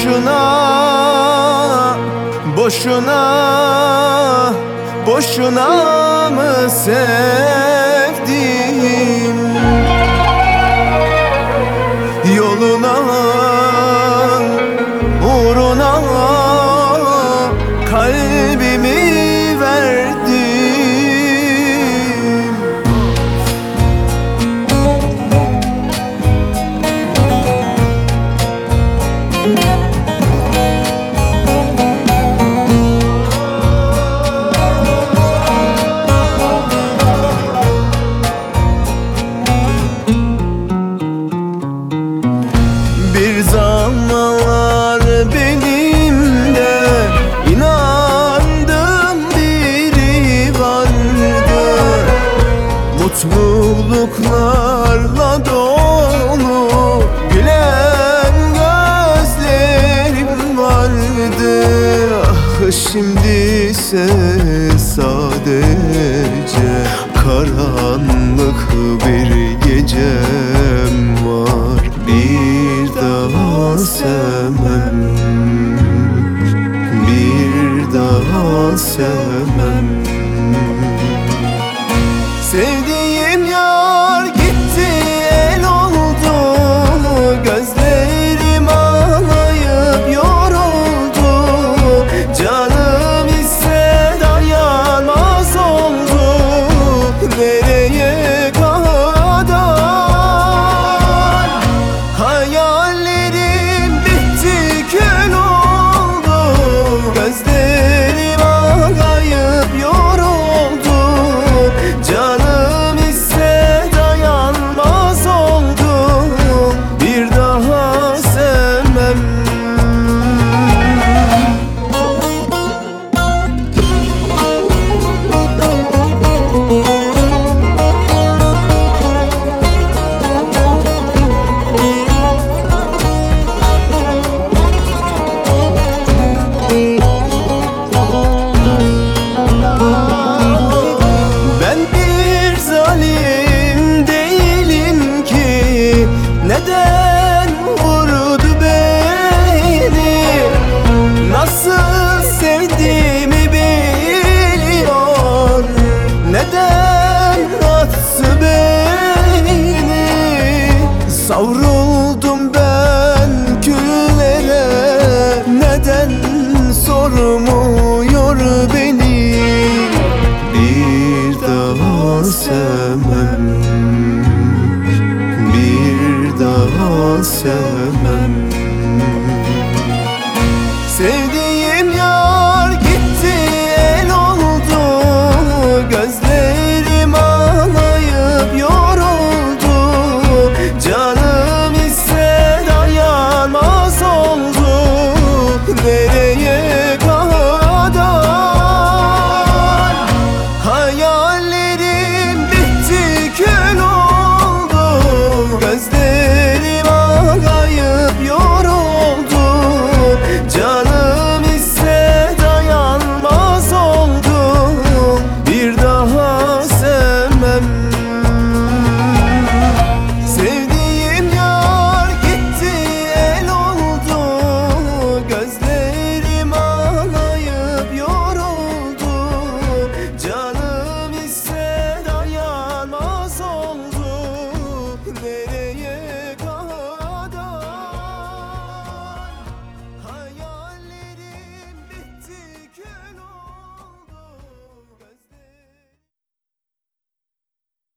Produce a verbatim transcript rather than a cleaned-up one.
Boşuna, boşuna, boşuna mı sevdim? Yoluna, uğruna kalbimi verdim. Bir zamanlar benim de inandığım biri vardı. Mutluluklarla dolu gülen gözlerim vardı. Ah, şimdi ise sadece karanlık bir gecem var. Bir daha sevmem, bir daha sevmem. Sevdiğim yar gitti, el oldu, gözlerim ağlayıp yoruldu. Canım ise dayanmaz oldu. Nereye kadar? Hayallerim bitti, kül oldu. Gözlerim ağlayıp yoruldu. Canım ise dayanmaz oldu. Bir daha sevmem. Neden vurdu beni? Nasıl sevdiğimi biliyor. Neden attı beni? Savruldum ben küllere. Neden sormuyor beni? Bir daha sevmem, bir daha sevmem.